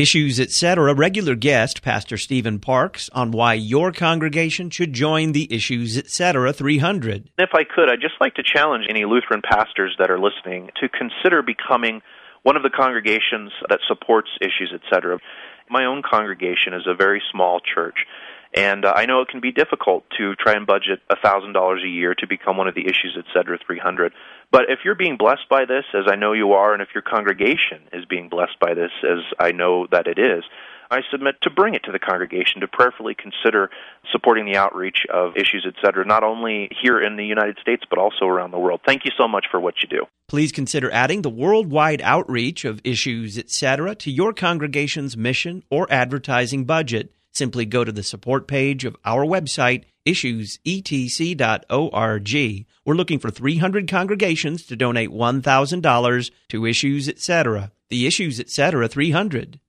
Issues, Etc. regular guest, Pastor Stephen Parks, on why your congregation should join the Issues, Etc. 300. If I could, I'd just like to challenge any Lutheran pastors that are listening to consider becoming one of the congregations that supports Issues, Etc. My own congregation is a very small church, and I know it can be difficult to try and budget $1,000 a year to become one of the Issues, Etc. 300. But if you're being blessed by this, as I know you are, and if your congregation is being blessed by this, as I know that it is, I submit to bring it to the congregation to prayerfully consider supporting the outreach of Issues, Etc., not only here in the United States, but also around the world. Thank you so much for what you do. Please consider adding the worldwide outreach of Issues, Etc. to your congregation's mission or advertising budget. Simply go to the support page of our website, issuesetc.org. We're looking for 300 congregations to donate $1,000 to Issues, Etc. The Issues, Etc. 300.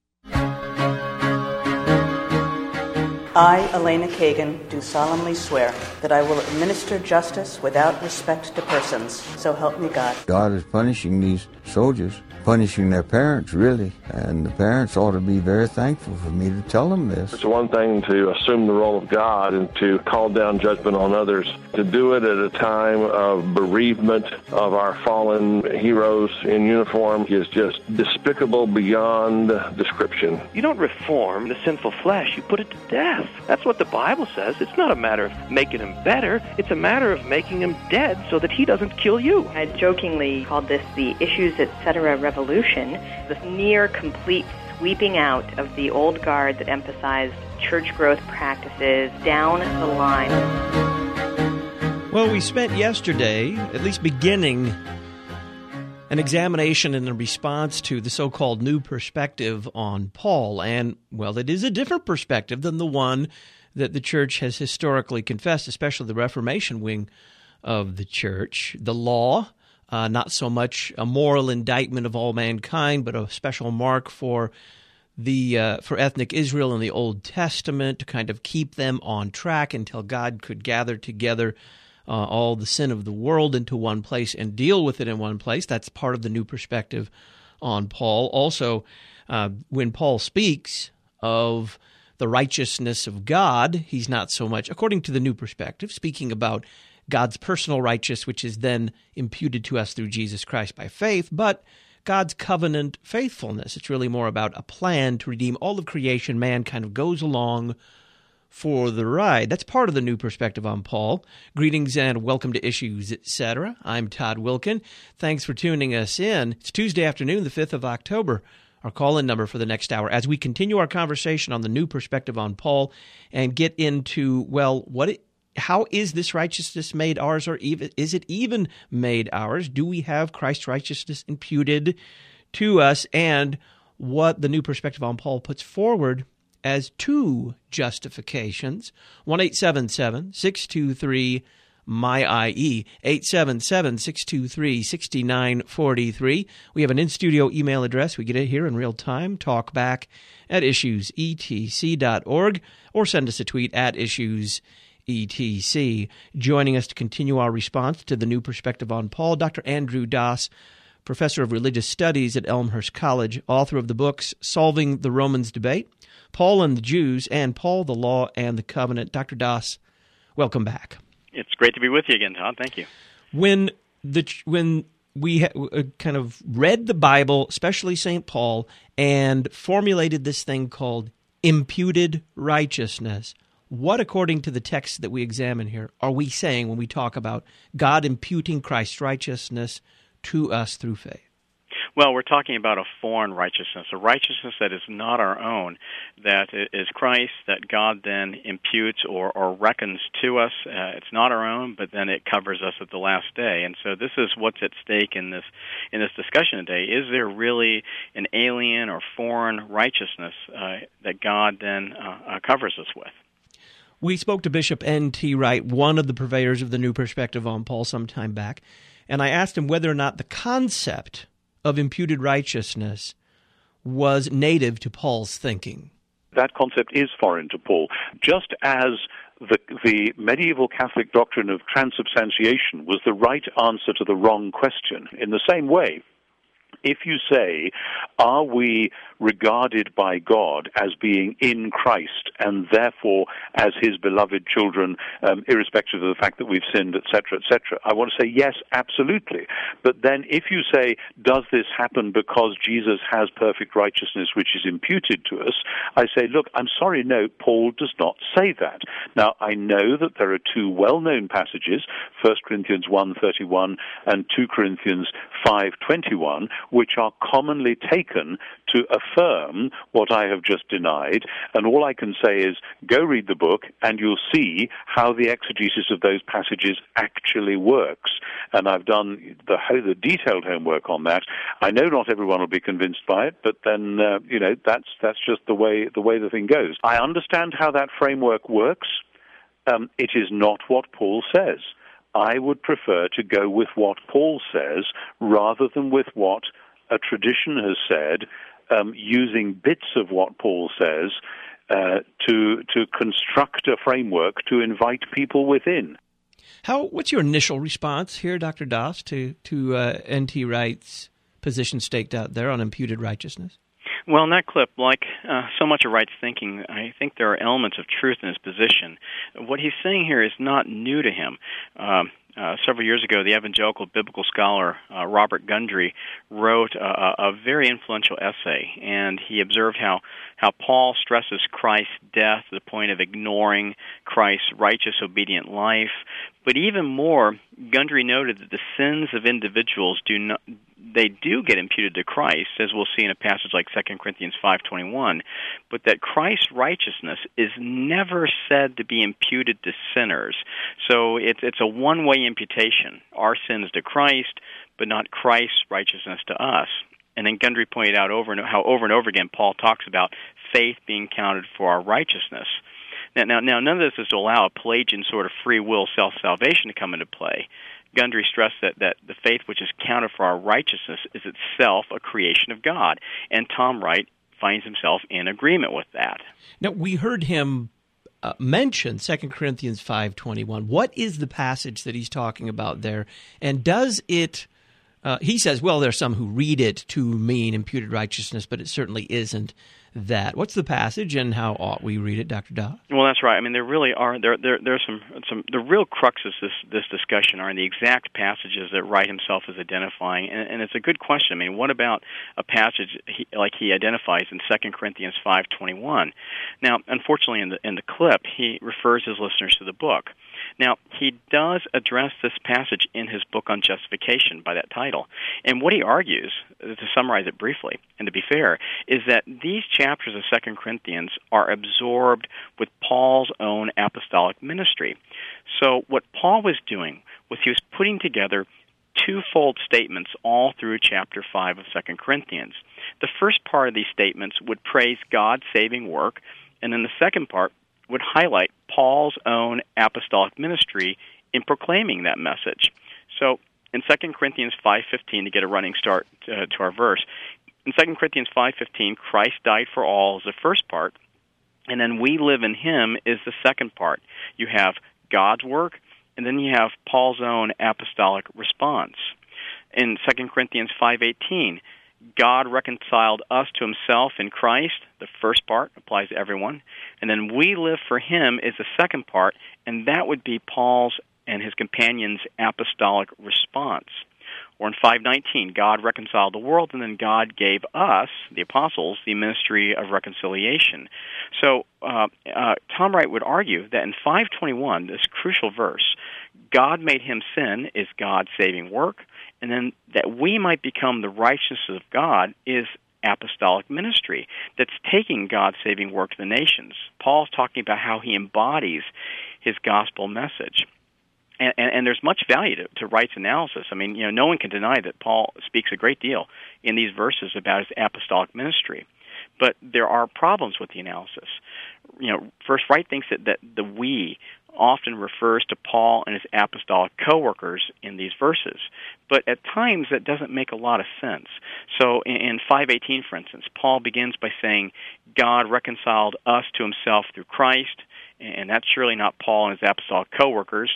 I, Elena Kagan, do solemnly swear that I will administer justice without respect to persons, so help me God. God is punishing these soldiers, punishing their parents, really, and the parents ought to be very thankful for me to tell them this. It's one thing to assume the role of God and to call down judgment on others. To do it at a time of bereavement of our fallen heroes in uniform is just despicable beyond description. You don't reform the sinful flesh, you put it to death. That's what the Bible says. It's not a matter of making him better, it's a matter of making him dead so that he doesn't kill you. I jokingly called this the Issues, Etc. revolution, the near complete sweeping out of the old guard that emphasized church growth practices down the line. Well, we spent yesterday, at least beginning, an examination and a response to the so-called new perspective on Paul. And, well, it is a different perspective than the one that the church has historically confessed, especially the Reformation wing of the church. The law, not so much a moral indictment of all mankind, but a special mark for ethnic Israel in the Old Testament to kind of keep them on track until God could gather together all the sin of the world into one place and deal with it in one place. That's part of the new perspective on Paul. Also, when Paul speaks of the righteousness of God, he's not so much, according to the new perspective, speaking about God's personal righteousness, which is then imputed to us through Jesus Christ by faith, but God's covenant faithfulness. It's really more about a plan to redeem all of creation. Man kind of goes along for the ride. That's part of the new perspective on Paul. Greetings and welcome to Issues, Etc. I'm Todd Wilkin. Thanks for tuning us in. It's Tuesday afternoon, the 5th of October. Our call-in number for the next hour as we continue our conversation on the new perspective on Paul and get into, well, how is this righteousness made ours, or even is it even made ours? Do we have Christ's righteousness imputed to us? And what the new perspective on Paul puts forward as two justifications. 1-877-623-MY-IE, 877-623-6943. We have an in-studio email address. We get it here in real time, talkback@issuesetc.org, or send us a tweet at issuesetc. Joining us to continue our response to the new perspective on Paul, Dr. Andrew Dass, professor of religious studies at Elmhurst College, author of the books Solving the Romans Debate, Paul and the Jews, and Paul, the Law and the Covenant. Dr. Dass, welcome back. It's great to be with you again, Todd. Thank you. When we kind of read the Bible, especially St. Paul, and formulated this thing called imputed righteousness, what, according to the text that we examine here, are we saying when we talk about God imputing Christ's righteousness to us through faith? Well, we're talking about a foreign righteousness, a righteousness that is not our own, that is Christ, that God then imputes or reckons to us. It's not our own, but then it covers us at the last day. And so this is what's at stake in this discussion today. Is there really an alien or foreign righteousness that God then covers us with? We spoke to Bishop N.T. Wright, one of the purveyors of the new perspective on Paul, some time back, and I asked him whether or not the concept of imputed righteousness was native to Paul's thinking. That concept is foreign to Paul. Just as the medieval Catholic doctrine of transubstantiation was the right answer to the wrong question, in the same way, if you say, are we regarded by God as being in Christ and therefore as his beloved children, irrespective of the fact that we've sinned, etc., etc. I want to say yes, absolutely. But then if you say, does this happen because Jesus has perfect righteousness which is imputed to us, I say, look, I'm sorry, no, Paul does not say that. Now, I know that there are two well-known passages, 1 Corinthians 1:31 and 2 Corinthians 5:21, which are commonly taken to affirm what I have just denied, and all I can say is go read the book and you'll see how the exegesis of those passages actually works. And I've done the detailed homework on that. I know not everyone will be convinced by it, but then that's just the way the thing goes. I understand how that framework works. It is not what Paul says. I would prefer to go with what Paul says rather than with what a tradition has said, using bits of what Paul says to construct a framework to invite people within. What's your initial response here, Dr. Doss, to N.T. Wright's position staked out there on imputed righteousness? Well, in that clip, like so much of Wright's thinking, I think there are elements of truth in his position. What he's saying here is not new to him. Several years ago, the evangelical biblical scholar Robert Gundry wrote a very influential essay, and he observed how Paul stresses Christ's death to the point of ignoring Christ's righteous, obedient life. But even more, Gundry noted that the sins of individuals do get imputed to Christ, as we'll see in a passage like 2 Corinthians 5:21, but that Christ's righteousness is never said to be imputed to sinners. So it's a one-way imputation, our sins to Christ, but not Christ's righteousness to us. And then Gundry pointed out over and over again Paul talks about faith being counted for our righteousness. Now, none of this is to allow a Pelagian sort of free will self-salvation to come into play. Gundry stressed that the faith which is counted for our righteousness is itself a creation of God, and Tom Wright finds himself in agreement with that. Now, we heard him mention 2 Corinthians 5:21. What is the passage that he's talking about there, and does it... he says, well, there's some who read it to mean imputed righteousness, but it certainly isn't that. What's the passage, and how ought we read it, Dr. Doss? Well, that's right. I mean, there really are there's some the real cruxes this discussion are in the exact passages that Wright himself is identifying, and it's a good question. I mean, what about a passage like he identifies in 2 Corinthians 5:21? Now, unfortunately, in the clip, he refers his listeners to the book. Now, he does address this passage in his book on justification by that title. And what he argues, to summarize it briefly, and to be fair, is that these chapters of 2 Corinthians are absorbed with Paul's own apostolic ministry. So what Paul was doing was he was putting together twofold statements all through chapter 5 of 2 Corinthians. The first part of these statements would praise God's saving work, and then the second part would highlight Paul's own apostolic ministry in proclaiming that message. So in 2 Corinthians 5:15, to get a running start to our verse, in 2 Corinthians 5:15, Christ died for all is the first part, and then we live in him is the second part. You have God's work, and then you have Paul's own apostolic response. In 2 Corinthians 5:18, God reconciled us to himself in Christ. The first part applies to everyone. And then we live for him is the second part, and that would be Paul's and his companions' apostolic response. Or in 5:19, God reconciled the world, and then God gave us, the apostles, the ministry of reconciliation. So Tom Wright would argue that in 5:21, this crucial verse, God made him sin is God's saving work, and then that we might become the righteousness of God is apostolic ministry that's taking God's saving work to the nations. Paul's talking about how he embodies his gospel message. And there's much value to Wright's analysis. I mean, no one can deny that Paul speaks a great deal in these verses about his apostolic ministry. But there are problems with the analysis. First, Wright thinks that the we often refers to Paul and his apostolic co-workers in these verses. But at times that doesn't make a lot of sense. So in 5:18, for instance, Paul begins by saying, God reconciled us to himself through Christ, and that's surely not Paul and his apostolic co-workers.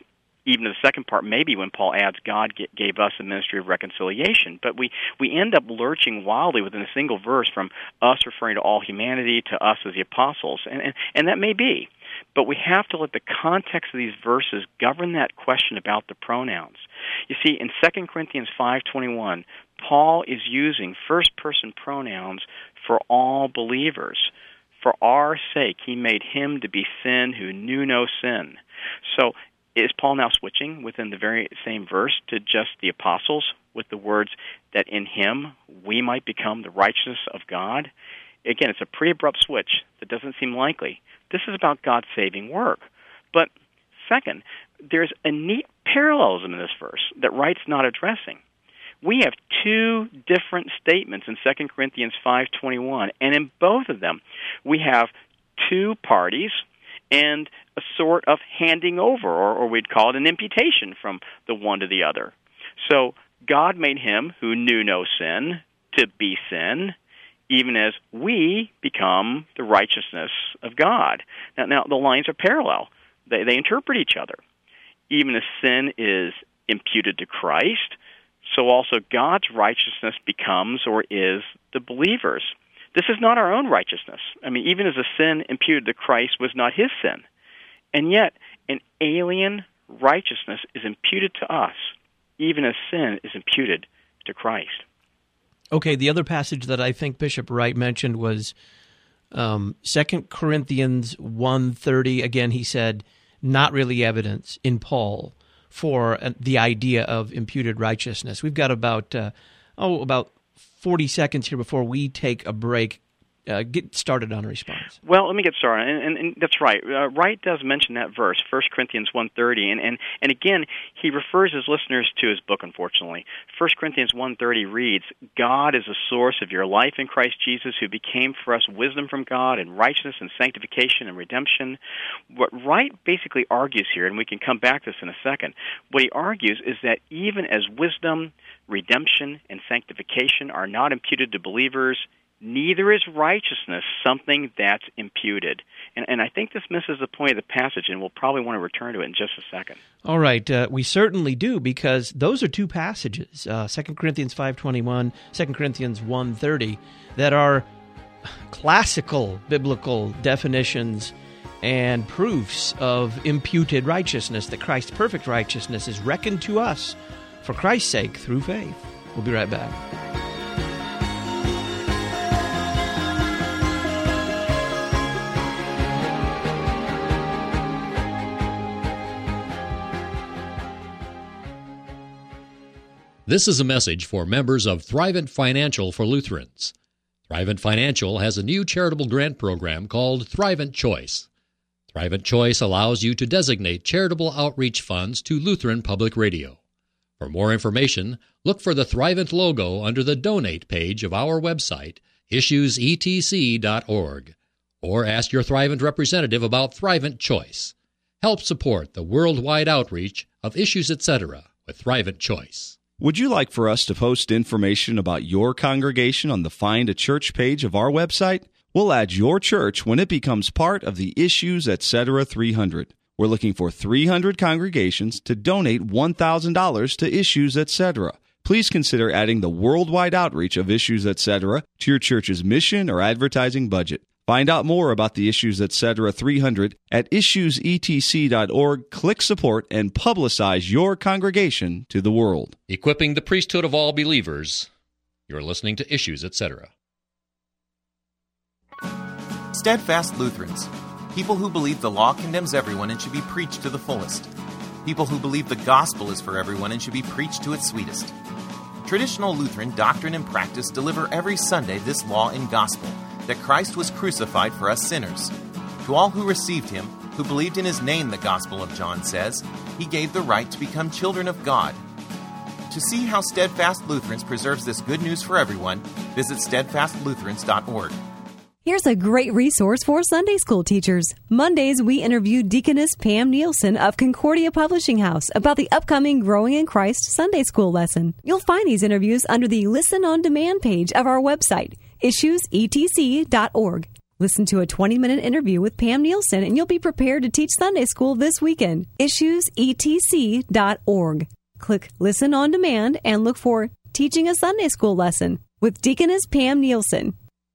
even the second part, maybe when Paul adds, God gave us a ministry of reconciliation. But we end up lurching wildly within a single verse from us referring to all humanity to us as the apostles. And that may be. But we have to let the context of these verses govern that question about the pronouns. You see, in 2 Corinthians 5:21, Paul is using first-person pronouns for all believers. For our sake, he made him to be sin who knew no sin. So is Paul now switching within the very same verse to just the apostles with the words that in him we might become the righteousness of God? Again, it's a pretty abrupt switch that doesn't seem likely. This is about God's saving work. But second, there's a neat parallelism in this verse that Wright's not addressing. We have two different statements in 2 Corinthians 5:21, and in both of them we have two parties and a sort of handing over, or we'd call it an imputation from the one to the other. So God made him who knew no sin to be sin, even as we become the righteousness of God. Now the lines are parallel. They interpret each other. Even as sin is imputed to Christ, so also God's righteousness becomes or is the believer's. This is not our own righteousness. I mean, even as a sin imputed to Christ was not his sin. And yet, an alien righteousness is imputed to us, even as sin is imputed to Christ. Okay, the other passage that I think Bishop Wright mentioned was 2 Corinthians 1:30. Again, he said, not really evidence in Paul for the idea of imputed righteousness. We've got about 40 seconds here before we take a break. Get started on a response. Well, let me get started, and that's right. Wright does mention that verse, 1 Corinthians 1:30, and again, he refers his listeners to his book, unfortunately. 1 Corinthians 1:30 reads, God is the source of your life in Christ Jesus, who became for us wisdom from God and righteousness and sanctification and redemption. What Wright basically argues here, and we can come back to this in a second, what he argues is that even as wisdom, redemption, and sanctification are not imputed to believers, neither is righteousness something that's imputed. And I think this misses the point of the passage, and we'll probably want to return to it in just a second. All right. We certainly do, because those are two passages, 2 Corinthians 5:21, 2 Corinthians 1:30, that are classical biblical definitions and proofs of imputed righteousness, that Christ's perfect righteousness is reckoned to us for Christ's sake through faith. We'll be right back. This is a message for members of Thrivent Financial for Lutherans. Thrivent Financial has a new charitable grant program called Thrivent Choice. Thrivent Choice allows you to designate charitable outreach funds to Lutheran Public Radio. For more information, look for the Thrivent logo under the Donate page of our website, issuesetc.org, or ask your Thrivent representative about Thrivent Choice. Help support the worldwide outreach of Issues Etc. with Thrivent Choice. Would you like for us to post information about your congregation on the Find a Church page of our website? We'll add your church when it becomes part of the Issues Etc. 300. We're looking for 300 congregations to donate $1,000 to Issues Etc. Please consider adding the worldwide outreach of Issues Etc. to your church's mission or advertising budget. Find out more about the Issues Etc. 300 at issuesetc.org. Click support and publicize your congregation to the world. Equipping the priesthood of all believers. You're listening to Issues Etc. Steadfast Lutherans. People who believe the law condemns everyone and should be preached to the fullest. People who believe the gospel is for everyone and should be preached to its sweetest. Traditional Lutheran doctrine and practice deliver every Sunday this law and gospel, that Christ was crucified for us sinners. To all who received him, who believed in his name, the Gospel of John says, he gave the right to become children of God. To see how Steadfast Lutherans preserves this good news for everyone, visit steadfastlutherans.org. Here's a great resource for Sunday school teachers. Mondays, we interview Deaconess Pam Nielsen of Concordia Publishing House about the upcoming Growing in Christ Sunday school lesson. You'll find these interviews under the Listen on Demand page of our website, issuesetc.org. Listen to a 20-minute interview with Pam Nielsen, and you'll be prepared to teach Sunday school this weekend. IssuesETC.org. Click Listen on Demand and look for Teaching a Sunday School Lesson with Deaconess Pam Nielsen.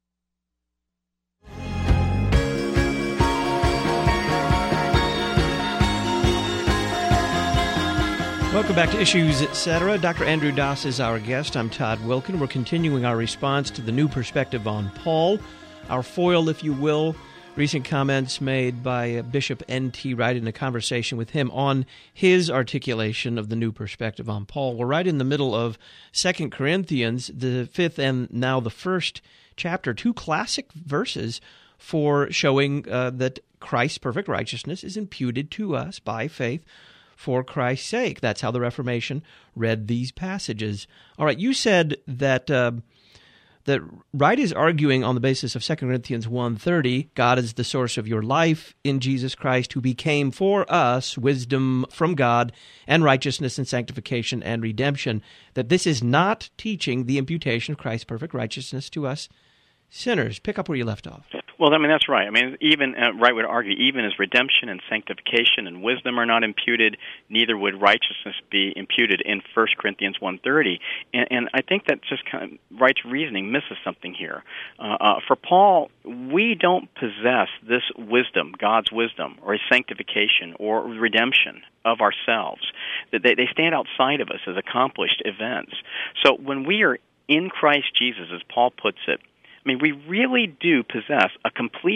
Welcome back to Issues, Etc. Dr. Andrew Doss is our guest. I'm Todd Wilkin. We're continuing our response to the new perspective on Paul. Our foil, if you will, recent comments made by Bishop N.T. Wright in a conversation with him on his articulation of the new perspective on Paul. We're right in the middle of 2 Corinthians, the 5th and now the 1st chapter, two classic verses for showing that Christ's perfect righteousness is imputed to us by faith for Christ's sake. That's how the Reformation read these passages. All right, you said that Wright is arguing on the basis of 2 Corinthians 1:30, God is the source of your life in Jesus Christ, who became for us wisdom from God and righteousness and sanctification and redemption, that this is not teaching the imputation of Christ's perfect righteousness to us sinners. Pick up where you left off. Well, I mean, that's right. I mean, even Wright would argue, even as redemption and sanctification and wisdom are not imputed, neither would righteousness be imputed in 1 Corinthians 1:30. And I think that just kind of Wright's reasoning misses something here. For Paul, we don't possess this wisdom, God's wisdom, or his sanctification or redemption of ourselves. They stand outside of us as accomplished events. So when we are in Christ Jesus, as Paul puts it, I mean, we really do possess a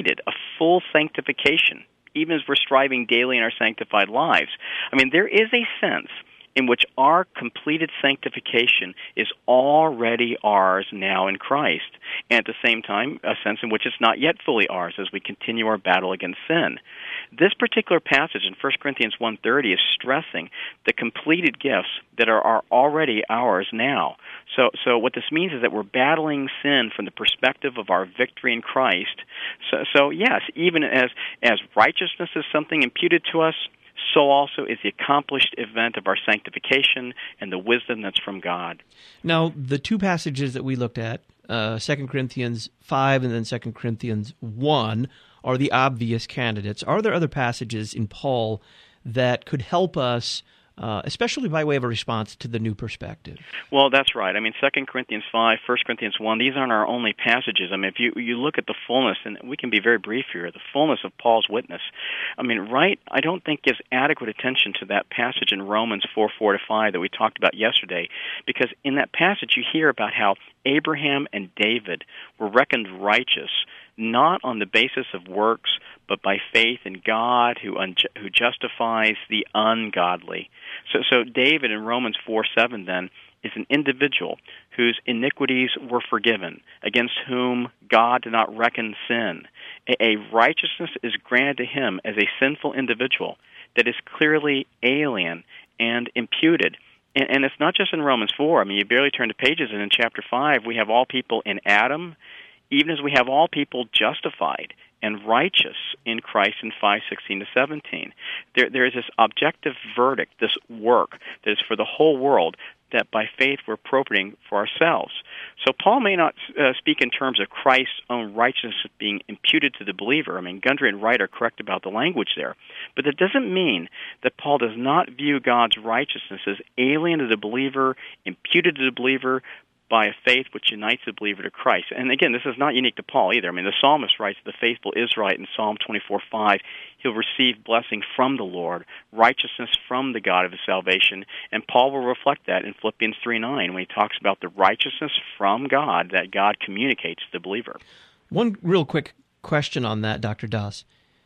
full sanctification, even as we're striving daily in our sanctified lives. I mean, there is a sense in which our completed sanctification is already ours now in Christ, and at the same time, a sense in which it's not yet fully ours as we continue our battle against sin. This particular passage in 1 Corinthians 1:30 is stressing the completed gifts that are already ours now. So what this means is that we're battling sin from the perspective of our victory in Christ. So yes, even as righteousness is something imputed to us, so also is the accomplished event of our sanctification and the wisdom that's from God. Now, the two passages that we looked at, 2 Corinthians 5 and then 2 Corinthians 1, are the obvious candidates. Are there other passages in Paul that could help us, especially by way of a response to the new perspective? Well, that's right. I mean, 2 Corinthians 5, 1 Corinthians 1, these aren't our only passages. I mean, if you look at the fullness, and we can be very brief here, the fullness of Paul's witness, I mean, Wright, I don't think gives adequate attention to that passage in Romans 4:4-5 that we talked about yesterday, because in that passage you hear about how Abraham and David were reckoned righteous, not on the basis of works, but by faith in God who justifies the ungodly. So David in Romans 4:7 then is an individual whose iniquities were forgiven, against whom God did not reckon sin. A righteousness is granted to him as a sinful individual that is clearly alien and imputed. And it's not just in Romans 4. I mean, you barely turn the pages, and in chapter 5 we have all people in Adam, even as we have all people justified and righteous in Christ in 5:16-17. There is this objective verdict, this work that is for the whole world, that by faith we're appropriating for ourselves. So Paul may not speak in terms of Christ's own righteousness being imputed to the believer. I mean, Gundry and Wright are correct about the language there. But that doesn't mean that Paul does not view God's righteousness as alien to the believer, imputed to the believer, by a faith which unites the believer to Christ. And again, this is not unique to Paul either. I mean, the psalmist writes, the faithful Israelite in Psalm 24:5, he'll receive blessing from the Lord, righteousness from the God of his salvation. And Paul will reflect that in Philippians 3:9 when he talks about the righteousness from God that God communicates to the believer. One real quick question on that, Dr. Doss.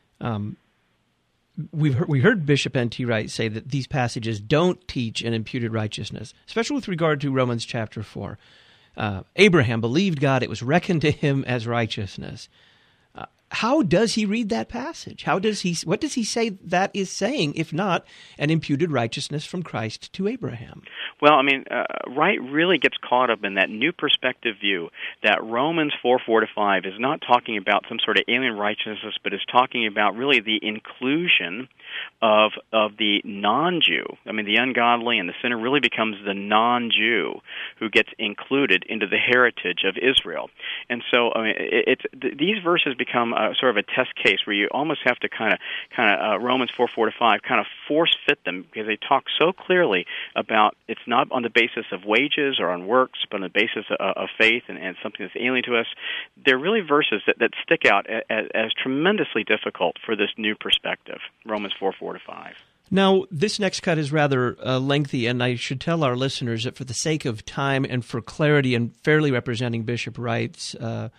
We heard Bishop N.T. Wright say that these passages don't teach an imputed righteousness, especially with regard to Romans chapter 4. Abraham believed God, it was reckoned to him as righteousness. how does he read that passage? What does he say that is saying, if not an imputed righteousness from Christ to Abraham? Well, I mean, Wright really gets caught up in that new perspective view that Romans 4:4-5 is not talking about some sort of alien righteousness, but is talking about really the inclusion of the non-Jew. I mean, the ungodly and the sinner really becomes the non-Jew who gets included into the heritage of Israel. And so, I mean, these verses become sort of a test case where you almost have to kind of Romans 4:4-5 kind of force fit them, because they talk so clearly about it's not on the basis of wages or on works, but on the basis of faith and something that's alien to us. They're really verses that stick out as tremendously difficult for this new perspective, Romans 4:4-5. Now, this next cut is rather lengthy, and I should tell our listeners that for the sake of time and for clarity and fairly representing Bishop Wright's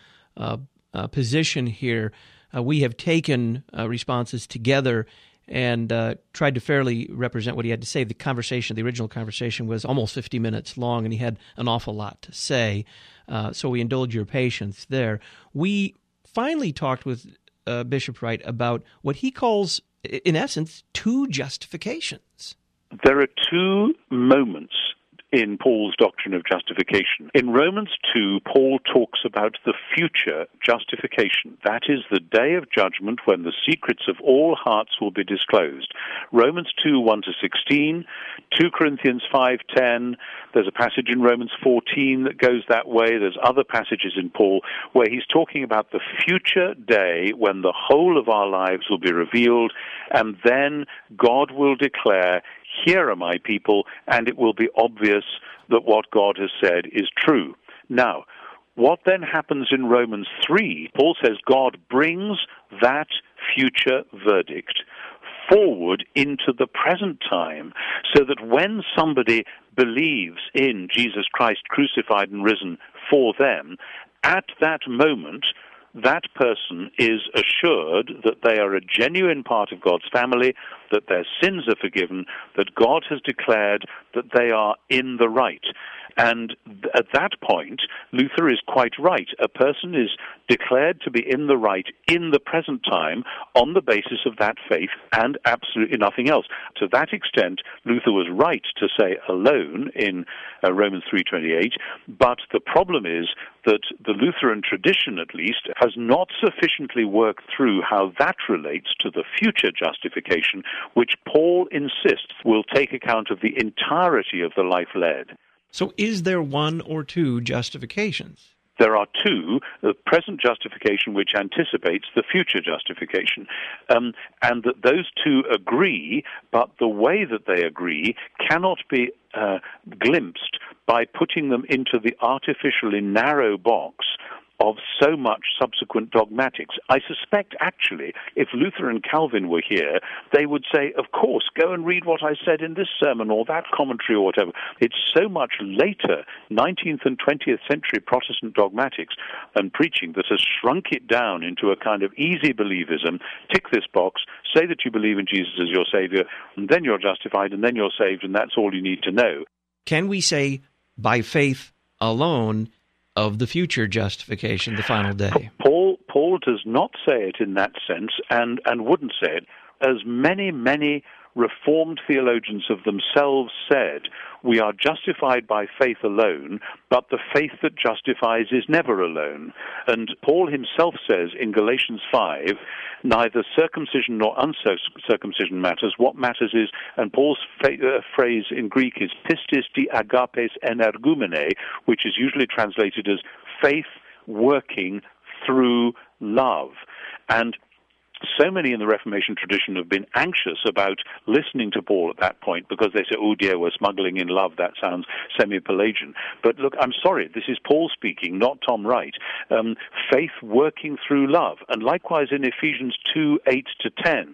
position here, we have taken responses together and tried to fairly represent what he had to say. The original conversation was almost 50 minutes long, and he had an awful lot to say, so we indulge your patience there. We finally talked with Bishop Wright about what he calls, in essence, two justifications. There are two moments in Paul's doctrine of justification. In Romans 2, Paul talks about the future justification. That is the day of judgment when the secrets of all hearts will be disclosed. Romans 2, 1-16, 2 Corinthians 5:10, there's a passage in Romans 14 that goes that way. There's other passages in Paul where he's talking about the future day when the whole of our lives will be revealed, and then God will declare, "Here are my people," and it will be obvious that what God has said is true. Now, what then happens in Romans 3? Paul says God brings that future verdict forward into the present time, so that when somebody believes in Jesus Christ crucified and risen for them, at that moment, that person is assured that they are a genuine part of God's family, that their sins are forgiven, that God has declared that they are in the right. And at that point, Luther is quite right. A person is declared to be in the right in the present time on the basis of that faith and absolutely nothing else. To that extent, Luther was right to say alone in Romans 3:28, but the problem is that the Lutheran tradition, at least, has not sufficiently worked through how that relates to the future justification, which Paul insists will take account of the entirety of the life led. So is there one or two justifications? There are two, the present justification which anticipates the future justification, and that those two agree, but the way that they agree cannot be glimpsed by putting them into the artificially narrow box of so much subsequent dogmatics. I suspect, actually, if Luther and Calvin were here, they would say, of course, go and read what I said in this sermon or that commentary or whatever. It's so much later, 19th and 20th century Protestant dogmatics and preaching that has shrunk it down into a kind of easy believism. Tick this box, say that you believe in Jesus as your Savior, and then you're justified, and then you're saved, and that's all you need to know. Can we say, by faith alone, of the future justification, the final day? Paul does not say it in that sense, and wouldn't say it. As many Reformed theologians of themselves said, we are justified by faith alone, but the faith that justifies is never alone. And Paul himself says in Galatians 5, neither circumcision nor uncircumcision matters. What matters is, and Paul's phrase in Greek is pistis di agapes energumene, which is usually translated as faith working through love. And so many in the Reformation tradition have been anxious about listening to Paul at that point because they say, oh dear, we're smuggling in love. That sounds semi-Pelagian. But look, I'm sorry, this is Paul speaking, not Tom Wright. Faith working through love. And likewise in Ephesians 2, 8-10,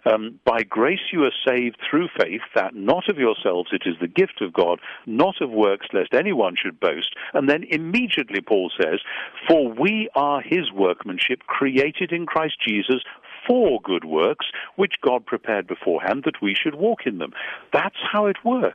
by grace you are saved through faith, that not of yourselves, it is the gift of God, not of works, lest anyone should boast. And then immediately Paul says, for we are his workmanship, created in Christ Jesus for good works, which God prepared beforehand that we should walk in them. That's how it works.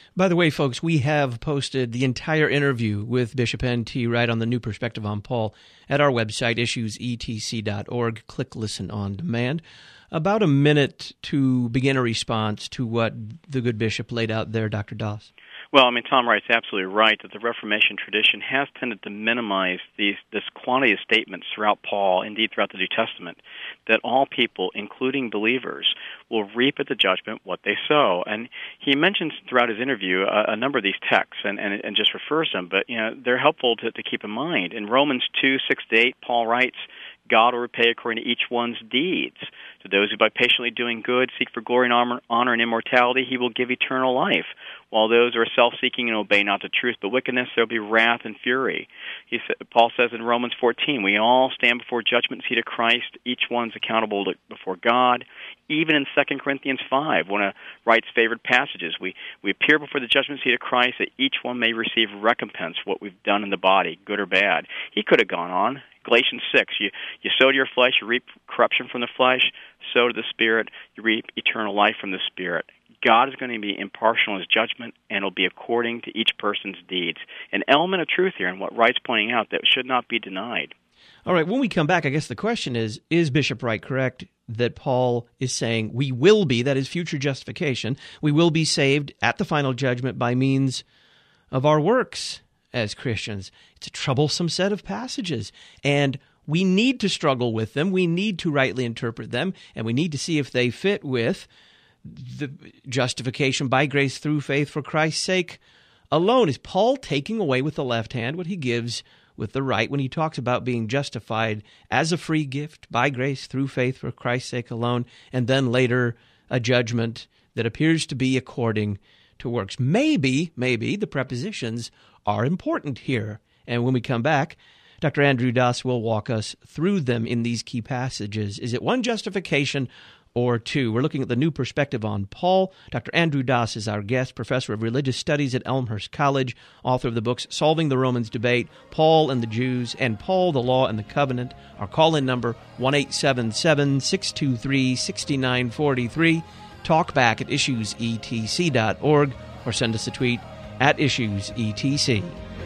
By the way, folks, we have posted the entire interview with Bishop N.T. Wright on the New Perspective on Paul at our website, issuesetc.org. Click Listen on Demand. About a minute to begin a response to what the good bishop laid out there, Dr. Doss. Well, Tom Wright's absolutely right that the Reformation tradition has tended to minimize this quantity of statements throughout Paul, indeed throughout the New Testament, that all people, including believers, will reap at the judgment what they sow. And he mentions throughout his interview a number of these texts and just refers them, but they're helpful to keep in mind. In Romans 2:6-8, Paul writes, God will repay according to each one's deeds. To those who by patiently doing good seek for glory and honor and immortality, he will give eternal life. While those who are self-seeking and obey not the truth but wickedness, there will be wrath and fury. Paul says in Romans 14, we all stand before judgment seat of Christ. Each one's accountable before God. Even in 2 Corinthians 5, one of Wright's favorite passages, we appear before the judgment seat of Christ that each one may receive recompense for what we've done in the body, good or bad. He could have gone on. Galatians 6, you sow to your flesh, you reap corruption from the flesh. Sow to the Spirit, you reap eternal life from the Spirit. God is going to be impartial in his judgment, and it'll be according to each person's deeds. An element of truth here, and what Wright's pointing out, that should not be denied. All right, when we come back, I guess the question is Bishop Wright correct that Paul is saying we will be, that is future justification, we will be saved at the final judgment by means of our works as Christians? It's a troublesome set of passages, and we need to struggle with them, we need to rightly interpret them, and we need to see if they fit with the justification by grace through faith for Christ's sake alone. Is Paul taking away with the left hand what he gives with the right when he talks about being justified as a free gift by grace through faith for Christ's sake alone, and then later a judgment that appears to be according to works? Maybe the prepositions are important here. And when we come back, Dr. Andrew Doss will walk us through them in these key passages. Is it one justification or two? We're looking at the New Perspective on Paul. Dr. Andrew Doss is our guest, professor of religious studies at Elmhurst College, author of the books Solving the Romans Debate, Paul and the Jews, and Paul, the Law and the Covenant. Our call-in number, 1-877-623-6943. Talk back at issuesetc.org or send us a tweet at issuesetc.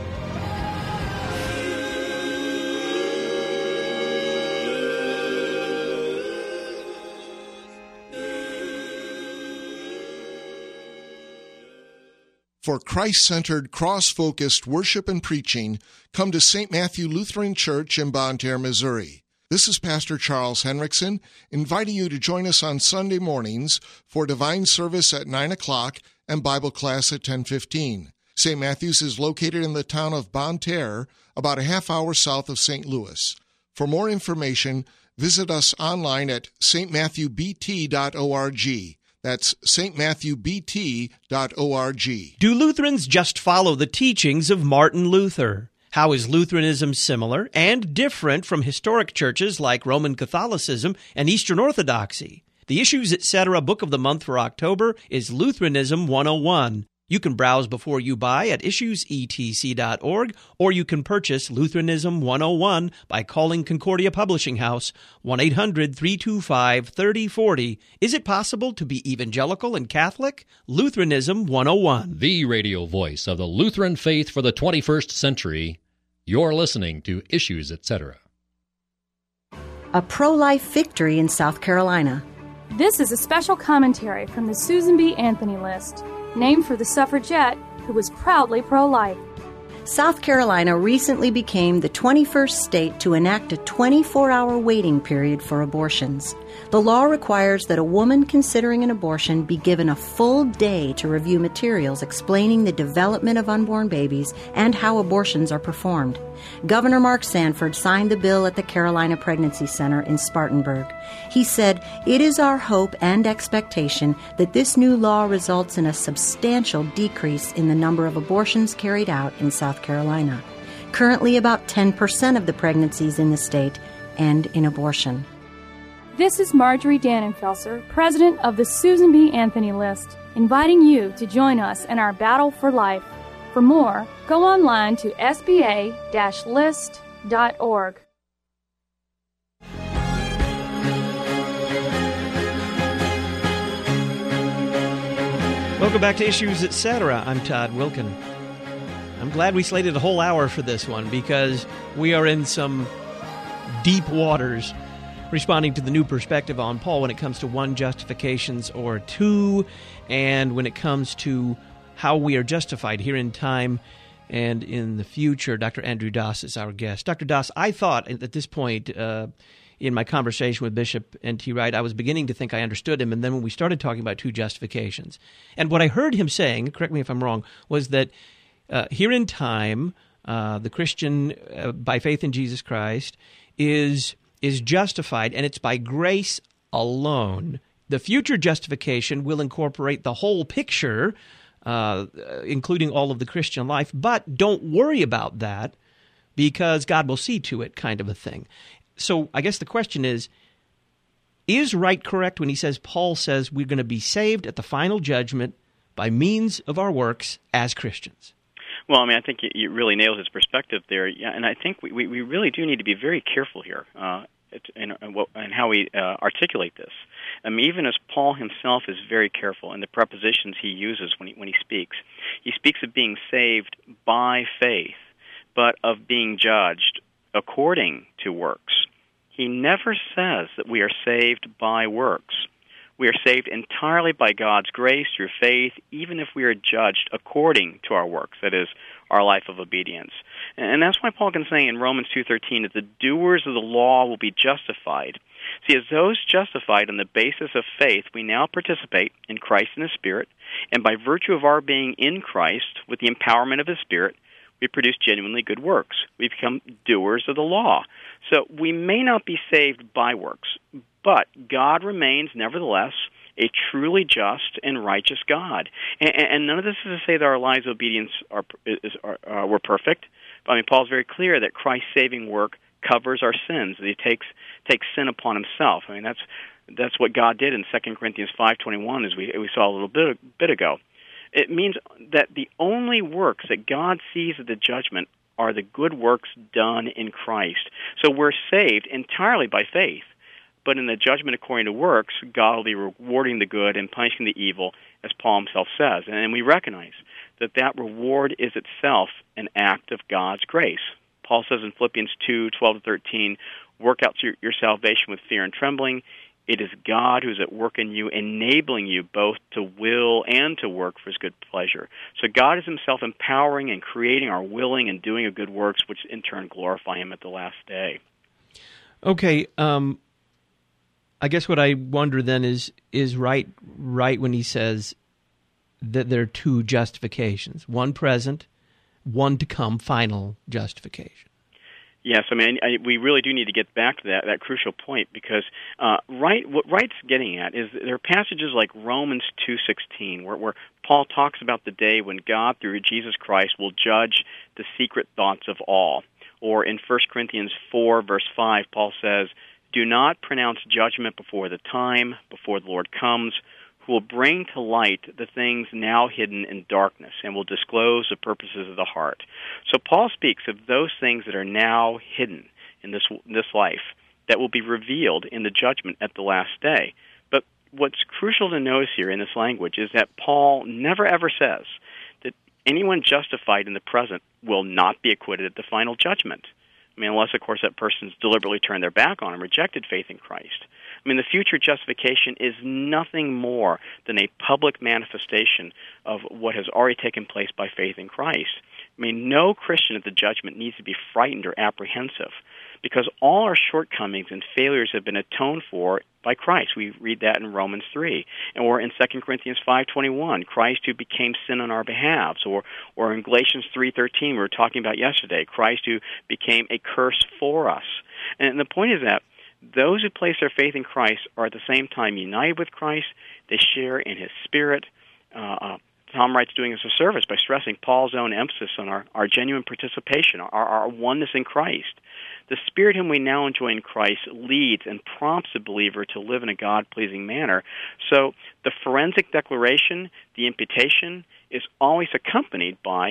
For Christ-centered, cross-focused worship and preaching, come to St. Matthew Lutheran Church in Bonne Terre, Missouri. This is Pastor Charles Henriksen, inviting you to join us on Sunday mornings for divine service at 9 o'clock and Bible class at 10:15. St. Matthew's is located in the town of Bonne Terre, about a half hour south of St. Louis. For more information, visit us online at stmatthewbt.org. That's stmatthewbt.org. Do Lutherans just follow the teachings of Martin Luther? How is Lutheranism similar and different from historic churches like Roman Catholicism and Eastern Orthodoxy? The Issues Etc. Book of the Month for October is Lutheranism 101. You can browse before you buy at issuesetc.org, or you can purchase Lutheranism 101 by calling Concordia Publishing House, 1-800-325-3040. Is it possible to be evangelical and Catholic? Lutheranism 101. The radio voice of the Lutheran faith for the 21st century. You're listening to Issues Etc. A pro-life victory in South Carolina. This is a special commentary from the Susan B. Anthony List, named for the suffragette who was proudly pro-life. South Carolina recently became the 21st state to enact a 24-hour waiting period for abortions. The law requires that a woman considering an abortion be given a full day to review materials explaining the development of unborn babies and how abortions are performed. Governor Mark Sanford signed the bill at the Carolina Pregnancy Center in Spartanburg. He said, "It is our hope and expectation that this new law results in a substantial decrease in the number of abortions carried out in South Carolina. Currently, about 10% of the pregnancies in the state end in abortion." This is Marjorie Dannenfelser, president of the Susan B. Anthony List, inviting you to join us in our battle for life. For more, go online to sba-list.org. Welcome back to Issues Etc. I'm Todd Wilkin. I'm glad we slated a whole hour for this one because we are in some deep waters responding to the new perspective on Paul when it comes to one, justifications, or two, and when it comes to how we are justified here in time and in the future. Dr. Andrew Doss is our guest. Dr. Doss, I thought at this point in my conversation with Bishop N.T. Wright, I was beginning to think I understood him, and then when we started talking about two justifications, and what I heard him saying, correct me if I'm wrong, was that here in time, the Christian, by faith in Jesus Christ, is justified, and it's by grace alone. The future justification will incorporate the whole picture, including all of the Christian life, but don't worry about that because God will see to it, kind of a thing. So I guess the question is Wright correct when he says, Paul says we're going to be saved at the final judgment by means of our works as Christians? Well, I mean, I think you really nailed his perspective there, and I think we really do need to be very careful here in how we articulate this. I mean, even as Paul himself is very careful in the prepositions he uses when he speaks. He speaks of being saved by faith, but of being judged according to works. He never says that we are saved by works. We are saved entirely by God's grace through faith, even if we are judged according to our works, that is, our life of obedience. And that's why Paul can say in Romans 2:13 that the doers of the law will be justified. See, as those justified on the basis of faith, we now participate in Christ and His Spirit, and by virtue of our being in Christ, with the empowerment of His Spirit, we produce genuinely good works. We become doers of the law. So we may not be saved by works, but God remains, nevertheless, a truly just and righteous God. And none of this is to say that our lives of obedience were perfect. I mean, Paul's very clear that Christ's saving work covers our sins. That He takes sin upon Himself. I mean, that's what God did in 2 Corinthians 5:21, as we saw a little bit ago. It means that the only works that God sees at the judgment are the good works done in Christ. So we're saved entirely by faith. But in the judgment according to works, God will be rewarding the good and punishing the evil, as Paul himself says. And we recognize that reward is itself an act of God's grace. Paul says in Philippians 2:12-13, work out your salvation with fear and trembling. It is God who is at work in you, enabling you both to will and to work for His good pleasure. So God is Himself empowering and creating our willing and doing of good works, which in turn glorify Him at the last day. Okay, I guess what I wonder then is right when he says that there are two justifications, one present, one to come, final justification. Yes, I mean, we really do need to get back to that crucial point because what Wright's getting at is there are passages like Romans 2:16 where Paul talks about the day when God, through Jesus Christ, will judge the secret thoughts of all. Or in 1 Corinthians 4, verse 5, Paul says, do not pronounce judgment before the time, before the Lord comes, who will bring to light the things now hidden in darkness and will disclose the purposes of the heart. So Paul speaks of those things that are now hidden in this life that will be revealed in the judgment at the last day. But what's crucial to notice here in this language is that Paul never ever says that anyone justified in the present will not be acquitted at the final judgment. I mean, unless, of course, that person's deliberately turned their back on and rejected faith in Christ. I mean, the future justification is nothing more than a public manifestation of what has already taken place by faith in Christ. I mean, no Christian at the judgment needs to be frightened or apprehensive because all our shortcomings and failures have been atoned for by Christ. We read that in Romans 3. Or in 2 Corinthians 5:21, Christ who became sin on our behalf. Or in Galatians 3:13, we were talking about yesterday, Christ who became a curse for us. And the point is that those who place their faith in Christ are at the same time united with Christ. They share in His Spirit. Tom Wright's doing us a service by stressing Paul's own emphasis on our genuine participation, our oneness in Christ. The Spirit whom we now enjoy in Christ leads and prompts the believer to live in a God-pleasing manner. So the forensic declaration, the imputation, is always accompanied by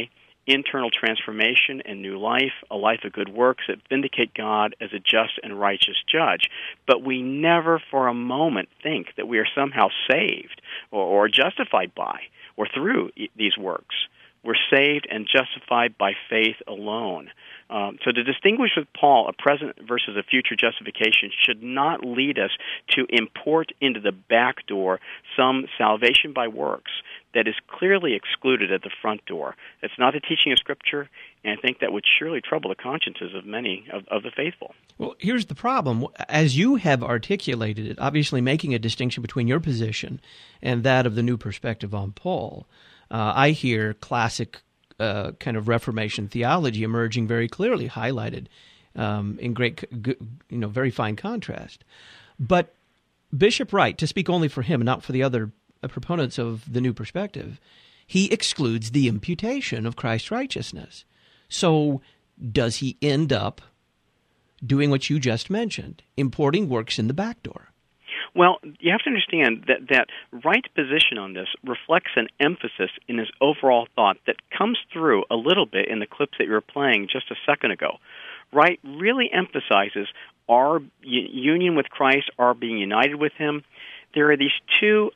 internal transformation and new life, a life of good works that vindicate God as a just and righteous judge. But we never for a moment think that we are somehow saved or justified by or through these works. We're saved and justified by faith alone. So to distinguish with Paul a present versus a future justification should not lead us to import into the back door some salvation by works that is clearly excluded at the front door. It's not the teaching of Scripture, and I think that would surely trouble the consciences of many of the faithful. Well, here's the problem. As you have articulated it, obviously making a distinction between your position and that of the new perspective on Paul, I hear classic kind of Reformation theology emerging very clearly, highlighted in great, very fine contrast. But Bishop Wright, to speak only for him and not for the other proponents of the new perspective, he excludes the imputation of Christ's righteousness. So does he end up doing what you just mentioned, importing works in the back door? Well, you have to understand that Wright's position on this reflects an emphasis in his overall thought that comes through a little bit in the clips that you were playing just a second ago. Wright really emphasizes our union with Christ, our being united with Him. There are these two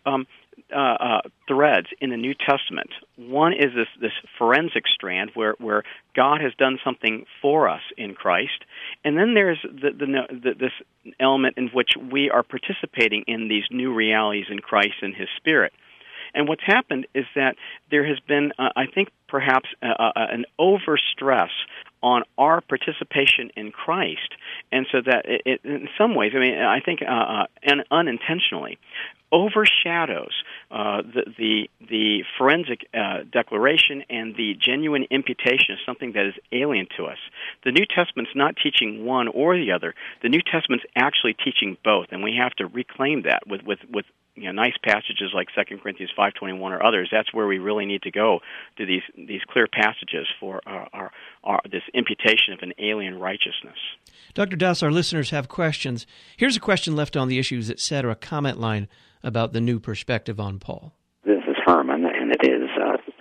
threads in the New Testament. One is this forensic strand where God has done something for us in Christ, and then there's this element in which we are participating in these new realities in Christ and His Spirit. And what's happened is that there has been, I think, perhaps an overstress on our participation in Christ, and so that it in some ways, I think unintentionally, overshadows the forensic declaration and the genuine imputation of something that is alien to us. The New Testament's not teaching one or the other. The New Testament's actually teaching both, and we have to reclaim that with nice passages like 2 Corinthians 5:21 or others. That's where we really need to go to these clear passages for our this imputation of an alien righteousness. Dr. Das, our listeners have questions. Here's a question left on the Issues Etc. comment line about the new perspective on Paul. This is Herman, and it is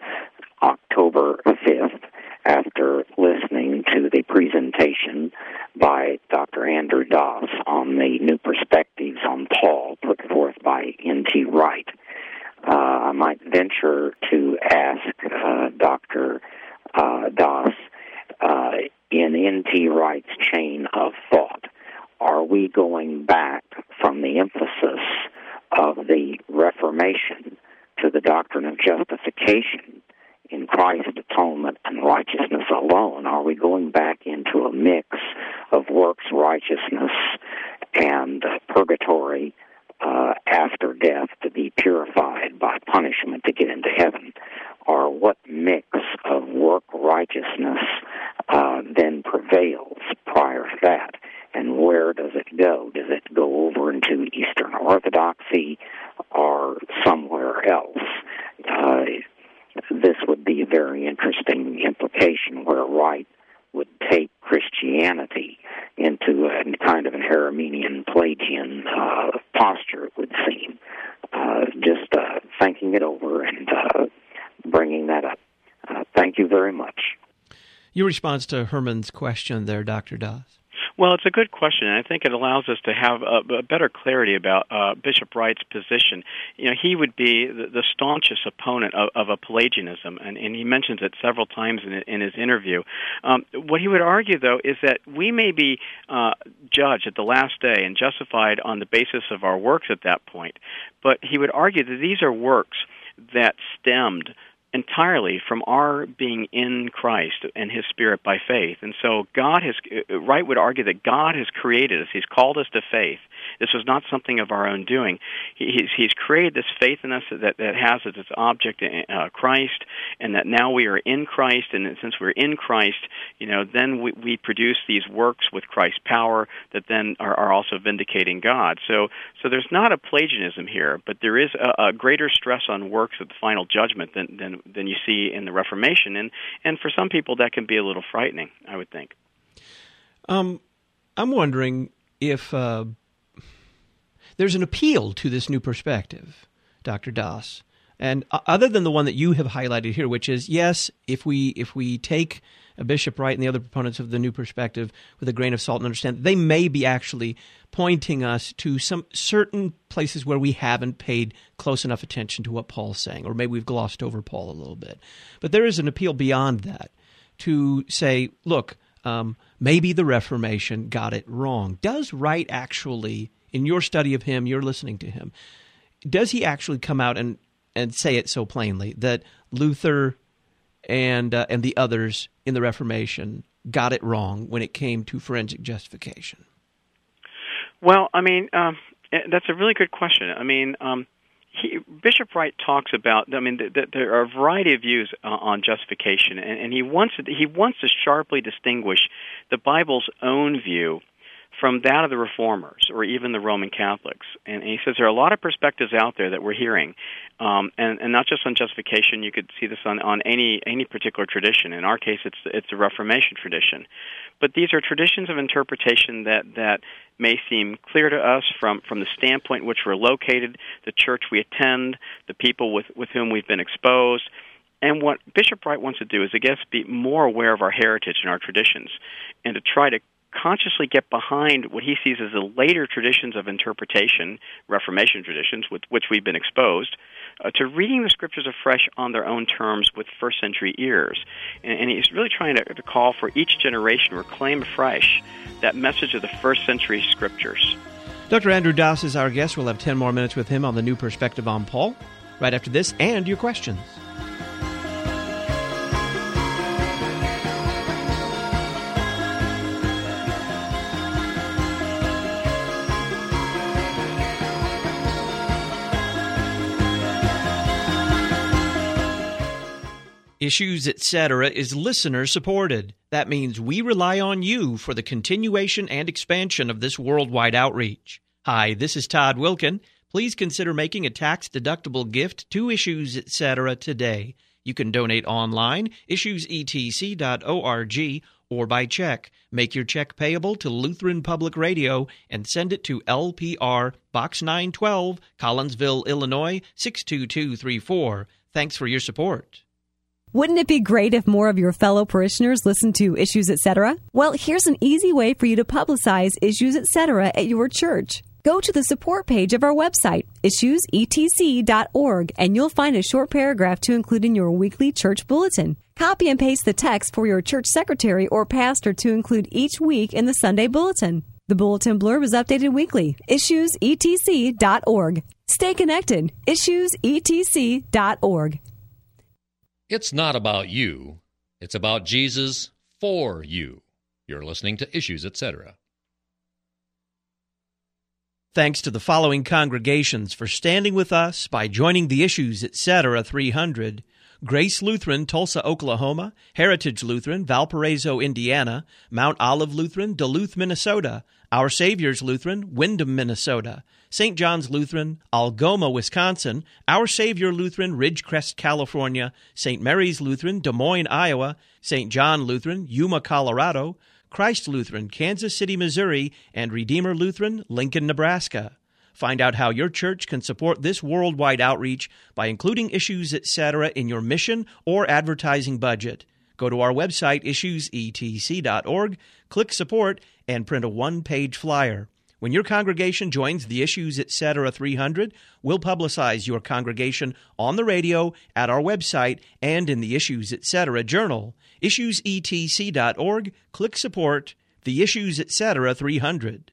October 5th, after listening to the presentation by Dr. Andrew Das on the new perspectives on Paul put forth by N.T. Wright. I might venture to ask Dr. Das, in N.T. Wright's chain of thought, are we going back from the emphasis of the Reformation to the doctrine of justification in Christ's atonement and righteousness alone? Are we going back into a mix of works righteousness and purgatory after death to be purified by punishment to get into heaven? Or what mix of work righteousness then prevails prior to that? And where does it go? Does it go over into Eastern Orthodoxy or somewhere else? This would be a very interesting implication where Wright would take Christianity into a kind of an Arminian Pelagian posture, it would seem. Just thinking it over and bringing that up. Thank you very much. Your response to Herman's question there, Dr. Das? Well, it's a good question, and I think it allows us to have a better clarity about Bishop Wright's position. He would be the staunchest opponent of a Pelagianism, and he mentions it several times in his interview. What he would argue, though, is that we may be judged at the last day and justified on the basis of our works at that point, but he would argue that these are works that stemmed entirely from our being in Christ and His Spirit by faith. And so Wright would argue that God has created us. He's called us to faith. This was not something of our own doing. He's created this faith in us that has as its object Christ, and that now we are in Christ, and since we're in Christ, then we produce these works with Christ's power that then are also vindicating God. So there's not a Pelagianism here, but there is a greater stress on works at the final judgment than you see in the Reformation, and for some people that can be a little frightening, I would think. I'm wondering if there's an appeal to this new perspective, Dr. Das, And other than the one that you have highlighted here, which is, yes, if we take Bishop Wright and the other proponents of the New Perspective with a grain of salt and understand they may be actually pointing us to some certain places where we haven't paid close enough attention to what Paul's saying, or maybe we've glossed over Paul a little bit. But there is an appeal beyond that to say, look, maybe the Reformation got it wrong. Does Wright actually, in your study of him, you're listening to him, does he actually come out and say it so plainly that Luther and the others in the Reformation got it wrong when it came to forensic justification? Well, I mean, that's a really good question. I mean, Bishop Wright talks about, I mean, there are a variety of views on justification, and he wants to sharply distinguish the Bible's own view from that of the Reformers or even the Roman Catholics. And he says there are a lot of perspectives out there that we're hearing, and not just on justification. You could see this on any particular tradition. In our case, it's the Reformation tradition. But these are traditions of interpretation that may seem clear to us from the standpoint in which we're located, the church we attend, the people with whom we've been exposed. And what Bishop Wright wants to do is, I guess, be more aware of our heritage and our traditions, and to try to consciously get behind what he sees as the later traditions of interpretation, Reformation traditions, with which we've been exposed, to reading the Scriptures afresh on their own terms with first-century ears. And he's really trying to call for each generation to reclaim afresh that message of the first-century Scriptures. Dr. Andrew Doss is our guest. We'll have 10 more minutes with him on the New Perspective on Paul right after this and your questions. Issues, Etc. is listener-supported. That means we rely on you for the continuation and expansion of this worldwide outreach. Hi, this is Todd Wilkin. Please consider making a tax-deductible gift to Issues, Etc. today. You can donate online, issuesetc.org, or by check. Make your check payable to Lutheran Public Radio and send it to LPR, Box 912, Collinsville, Illinois, 62234. Thanks for your support. Wouldn't it be great if more of your fellow parishioners listened to Issues, Etc.? Well, here's an easy way for you to publicize Issues, Etc. at your church. Go to the support page of our website, issuesetc.org, and you'll find a short paragraph to include in your weekly church bulletin. Copy and paste the text for your church secretary or pastor to include each week in the Sunday bulletin. The bulletin blurb is updated weekly. issuesetc.org. Stay connected. issuesetc.org. It's not about you. It's about Jesus for you. You're listening to Issues, Etc. Thanks to the following congregations for standing with us by joining the Issues, Etc. 300. Grace Lutheran, Tulsa, Oklahoma. Heritage Lutheran, Valparaiso, Indiana. Mount Olive Lutheran, Duluth, Minnesota. Our Savior's Lutheran, Windham, Minnesota. St. John's Lutheran, Algoma, Wisconsin. Our Savior Lutheran, Ridgecrest, California. St. Mary's Lutheran, Des Moines, Iowa. St. John Lutheran, Yuma, Colorado. Christ Lutheran, Kansas City, Missouri. And Redeemer Lutheran, Lincoln, Nebraska. Find out how your church can support this worldwide outreach by including Issues, Etc. in your mission or advertising budget. Go to our website, issuesetc.org, click Support, and print a one-page flyer. When your congregation joins the Issues, Etc. 300, we'll publicize your congregation on the radio, at our website, and in the Issues, Etc. journal. issuesetc.org, click Support, the Issues, Etc. 300.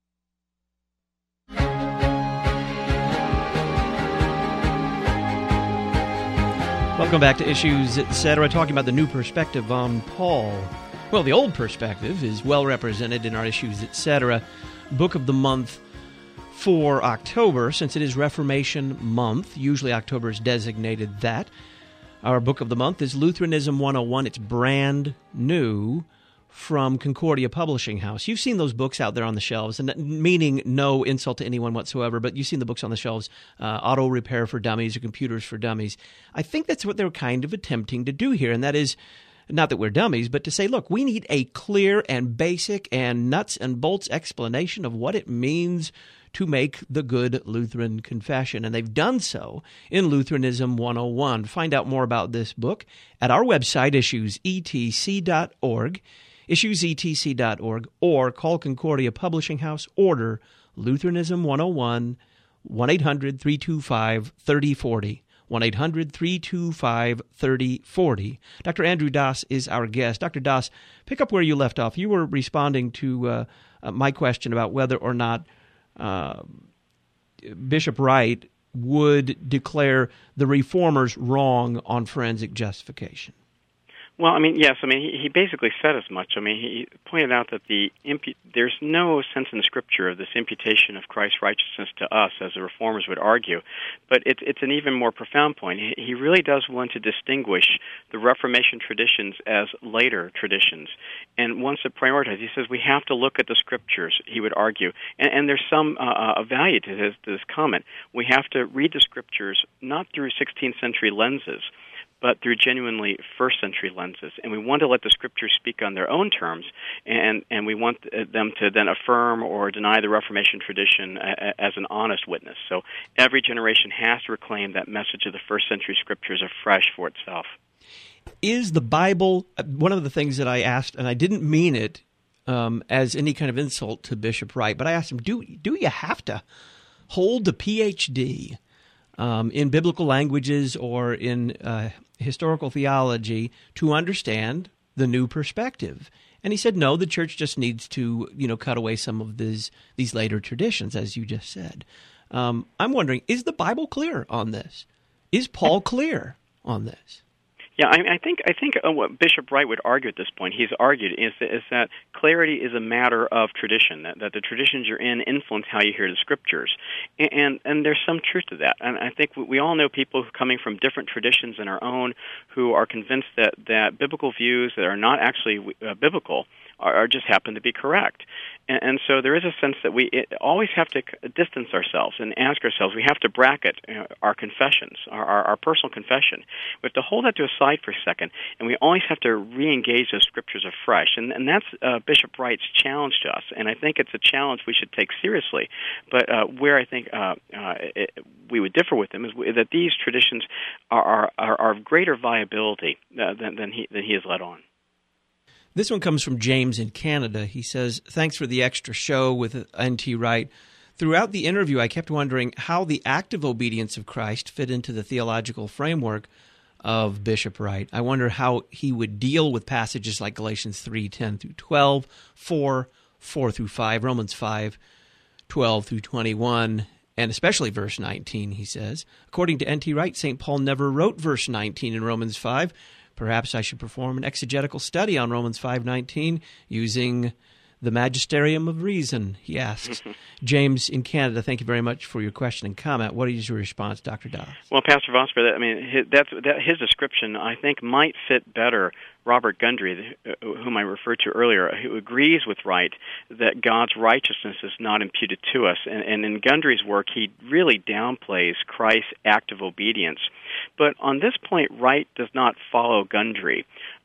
Welcome back to Issues, Etc., talking about the new perspective on Paul. Well, the old perspective is well represented in our Issues, Etc. book of the month for October, since it is Reformation Month. Usually October is designated that. Our book of the month is Lutheranism 101. It's brand new from Concordia Publishing House. You've seen those books out there on the shelves, and meaning no insult to anyone whatsoever, but you've seen the books on the shelves, Auto Repair for Dummies or Computers for Dummies. I think that's what they're kind of attempting to do here, and that is not that we're dummies, but to say, look, we need a clear and basic and nuts and bolts explanation of what it means to make the good Lutheran confession. And they've done so in Lutheranism 101. Find out more about this book at our website, issuesetc.org, issuesetc.org, or call Concordia Publishing House, order Lutheranism 101, 1-800-325-3040. 1-800-325-3040. Dr. Andrew Dass is our guest. Dr. Dass, pick up where you left off. You were responding to my question about whether or not Bishop Wright would declare the Reformers wrong on forensic justification. Well, I mean, yes. I mean, he basically said as much. I mean, he pointed out that there's no sense in the Scripture of this imputation of Christ's righteousness to us, as the Reformers would argue. But it's an even more profound point. He really does want to distinguish the Reformation traditions as later traditions, and wants to prioritize. He says we have to look at the Scriptures, he would argue. And there's some value to this comment. We have to read the Scriptures not through 16th century lenses, but through genuinely first-century lenses. And we want to let the Scriptures speak on their own terms, and we want them to then affirm or deny the Reformation tradition as an honest witness. So every generation has to reclaim that message of the first-century Scriptures afresh for itself. Is the Bible, one of the things that I asked, and I didn't mean it as any kind of insult to Bishop Wright, but I asked him, do you have to hold a Ph.D. In biblical languages or in historical theology to understand the new perspective? And he said, no, the church just needs to, cut away some of these later traditions, as you just said. I'm wondering, is the Bible clear on this? Is Paul clear on this? Yeah, I think what Bishop Wright would argue at this point, he's argued, is that clarity is a matter of tradition, that the traditions you're in influence how you hear the Scriptures. And there's some truth to that. And I think we all know people coming from different traditions than our own who are convinced that biblical views that are not actually biblical are just happen to be correct. And so there is a sense that we always have to distance ourselves and ask ourselves, we have to bracket our confessions, our personal confession. We have to hold that to a side for a second, and we always have to re-engage those Scriptures afresh. And that's Bishop Wright's challenge to us, and I think it's a challenge we should take seriously. But where I think we would differ with him is that these traditions are of greater viability than he has led on. This one comes from James in Canada. He says, thanks for the extra show with N.T. Wright. Throughout the interview, I kept wondering how the active obedience of Christ fit into the theological framework of Bishop Wright. I wonder how he would deal with passages like Galatians 3:10 through 12, 4 through 5, Romans 5, 12 through 21, and especially verse 19, he says. According to N.T. Wright, St. Paul never wrote verse 19 in Romans 5. Perhaps I should perform an exegetical study on Romans 5:19 using the magisterium of reason, he asks. James in Canada, thank you very much for your question and comment. What is your response, Dr. Dass? Well, Pastor Vosper, his description, I think, might fit better Robert Gundry, whom I referred to earlier, who agrees with Wright that God's righteousness is not imputed to us. And in Gundry's work, he really downplays Christ's active obedience. But on this point, Wright does not follow Gundry.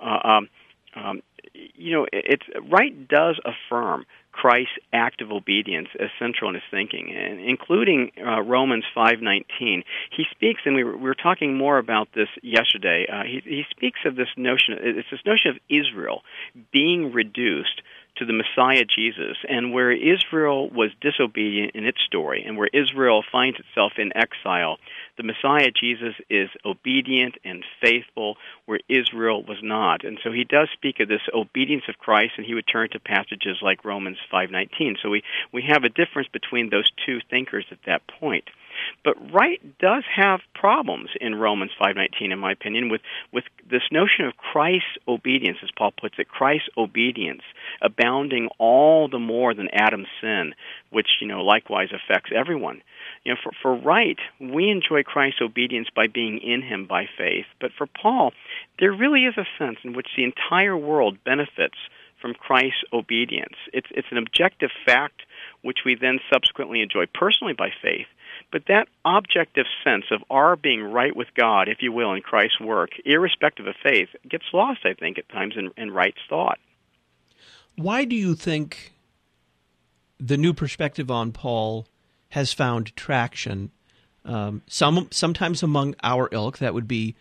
Wright does affirm Christ's active obedience as central in his thinking, and including Romans 5:19. He speaks, and we were talking more about this yesterday. He speaks of this notion. It's this notion of Israel being reduced to the Messiah Jesus, and where Israel was disobedient in its story, and where Israel finds itself in exile, the Messiah Jesus is obedient and faithful where Israel was not. And so he does speak of this obedience of Christ, and he would turn to passages like Romans 5:19. So we have a difference between those two thinkers at that point. But Wright does have problems in Romans 5:19, in my opinion, with this notion of Christ's obedience, as Paul puts it, Christ's obedience abounding all the more than Adam's sin, which likewise affects everyone. For Wright, we enjoy Christ's obedience by being in him by faith. But for Paul, there really is a sense in which the entire world benefits from Christ's obedience. It's an objective fact which we then subsequently enjoy personally by faith. But that objective sense of our being right with God, if you will, in Christ's work, irrespective of faith, gets lost, I think, at times in Wright's thought. Why do you think the new perspective on Paul has found traction? Sometimes among our ilk, that would be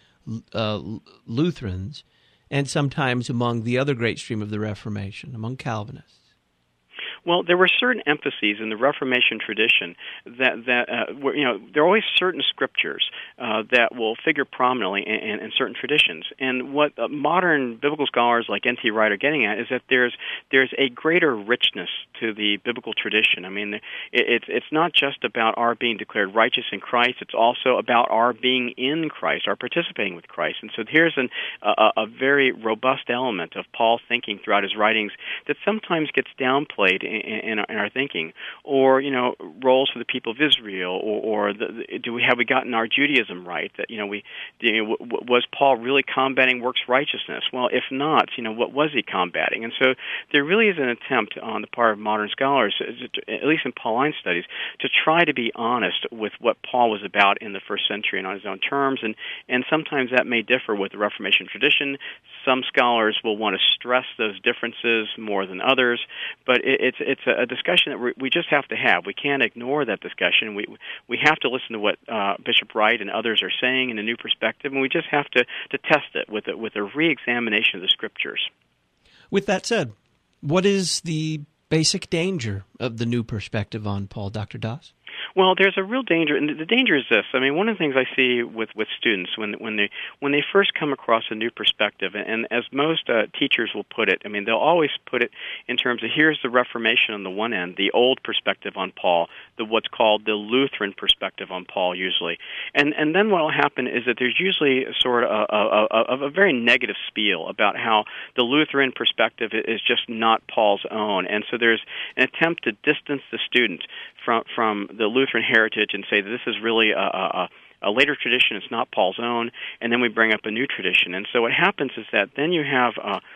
Lutherans, and sometimes among the other great stream of the Reformation, among Calvinists. Well, there were certain emphases in the Reformation tradition that were, there are always certain scriptures that will figure prominently in certain traditions. And what modern biblical scholars like N.T. Wright are getting at is that there's a greater richness to the biblical tradition. I mean, it's not just about our being declared righteous in Christ. It's also about our being in Christ, our participating with Christ. And so here's a very robust element of Paul's thinking throughout his writings that sometimes gets downplayed in our thinking, or roles for the people of Israel, or have we gotten our Judaism right? That was Paul really combating works righteousness? Well, if not, what was he combating? And so there really is an attempt on the part of modern scholars, at least in Pauline studies, to try to be honest with what Paul was about in the first century and on his own terms, and sometimes that may differ with the Reformation tradition. Some scholars will want to stress those differences more than others, but it's a discussion that we just have to have. We can't ignore that discussion. We have to listen to what Bishop Wright and others are saying in a new perspective, and we just have to test it with a re-examination of the Scriptures. With that said, what is the basic danger of the new perspective on Paul, Dr. Doss? Well, there's a real danger, and the danger is this. I mean, one of the things I see with students when they first come across a new perspective, and as most teachers will put it, I mean, they'll always put it in terms of here's the Reformation on the one end, the old perspective on Paul, what's called the Lutheran perspective on Paul usually, and then what will happen is that there's usually sort of a very negative spiel about how the Lutheran perspective is just not Paul's own, and so there's an attempt to distance the student from the Lutheran heritage and say that this is really a later tradition, it's not Paul's own, and then we bring up a new tradition. And so what happens is that then you have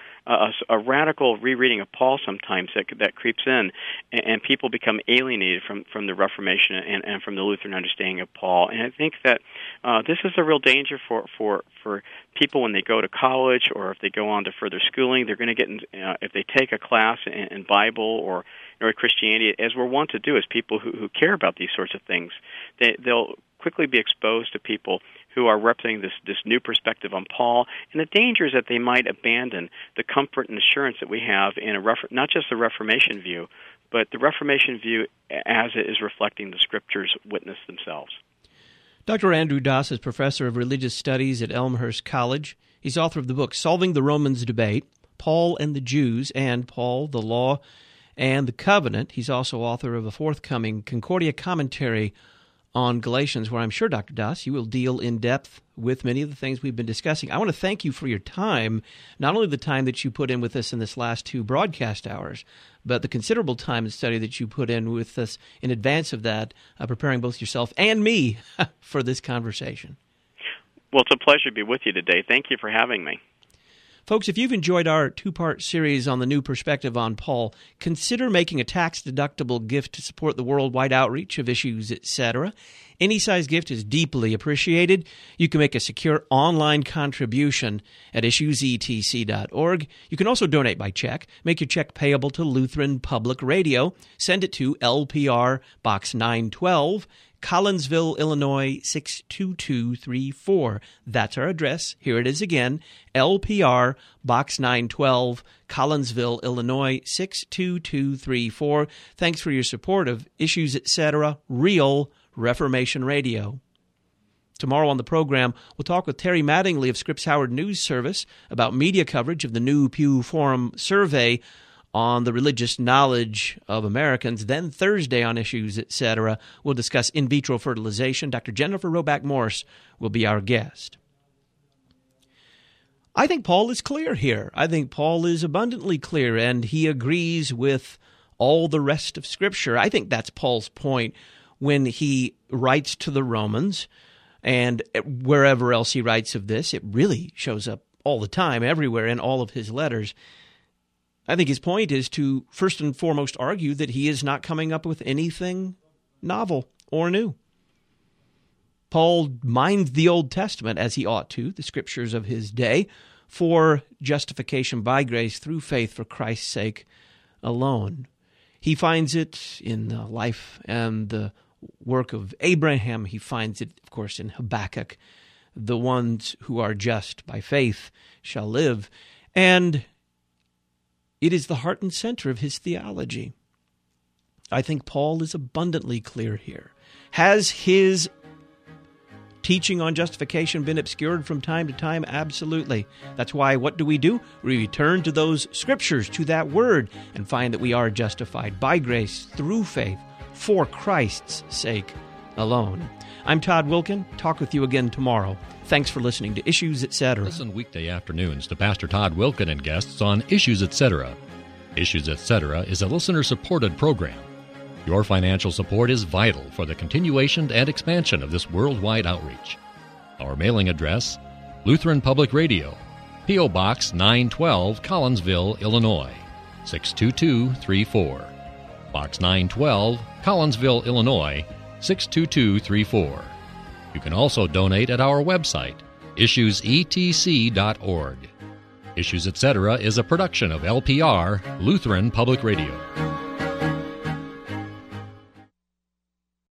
a radical rereading of Paul sometimes that creeps in, and people become alienated from the Reformation and from the Lutheran understanding of Paul. And I think that this is a real danger for people when they go to college or if they go on to further schooling. They're going to get if they take a class in Bible or Christianity, as we're wont to do as people who care about these sorts of things, they'll quickly be exposed to people who are representing this new perspective on Paul, and the danger is that they might abandon the comfort and assurance that we have in not just the Reformation view, but the Reformation view as it is reflecting the Scriptures' witness themselves. Dr. Andrew Doss is professor of religious studies at Elmhurst College. He's author of the book Solving the Romans Debate, Paul and the Jews, and Paul, the Law, and the Covenant. He's also author of a forthcoming Concordia commentary on Galatians, where I'm sure, Dr. Doss, you will deal in depth with many of the things we've been discussing. I want to thank you for your time, not only the time that you put in with us in this last 2 broadcast hours, but the considerable time and study that you put in with us in advance of that, preparing both yourself and me for this conversation. Well, it's a pleasure to be with you today. Thank you for having me. Folks, if you've enjoyed our 2-part series on the new perspective on Paul, consider making a tax-deductible gift to support the worldwide outreach of Issues, etc. Any size gift is deeply appreciated. You can make a secure online contribution at issuesetc.org. You can also donate by check. Make your check payable to Lutheran Public Radio. Send it to LPR Box 912, Collinsville, Illinois, 62234. That's our address. Here it is again, LPR Box 912, Collinsville, Illinois, 62234. Thanks for your support of Issues, Etc., Real Reformation Radio. Tomorrow on the program, we'll talk with Terry Mattingly of Scripps Howard News Service about media coverage of the new Pew Forum survey on the religious knowledge of Americans. Then Thursday on Issues, Etc., we'll discuss in vitro fertilization. Dr. Jennifer Roback Morse will be our guest. I think Paul is clear here. I think Paul is abundantly clear, and he agrees with all the rest of Scripture. I think that's Paul's point when he writes to the Romans, and wherever else he writes of this. It really shows up all the time, everywhere, in all of his letters. I think his point is to first and foremost argue that he is not coming up with anything novel or new. Paul mined the Old Testament, as he ought to, the scriptures of his day, for justification by grace through faith for Christ's sake alone. He finds it in the life and the work of Abraham. He finds it, of course, in Habakkuk. The ones who are just by faith shall live. And it is the heart and center of his theology. I think Paul is abundantly clear here. Has his teaching on justification been obscured from time to time? Absolutely. That's why, what do? We return to those scriptures, to that word, and find that we are justified by grace through faith for Christ's sake alone. I'm Todd Wilken. Talk with you again tomorrow. Thanks for listening to Issues Etc. Listen weekday afternoons to Pastor Todd Wilken and guests on Issues Etc. Issues Etc. is a listener-supported program. Your financial support is vital for the continuation and expansion of this worldwide outreach. Our mailing address, Lutheran Public Radio, P.O. Box 912, Collinsville, Illinois, 62234. Box 912, Collinsville, Illinois, 62234. You can also donate at our website, issuesetc.org. Issues Etc. is a production of LPR, Lutheran Public Radio.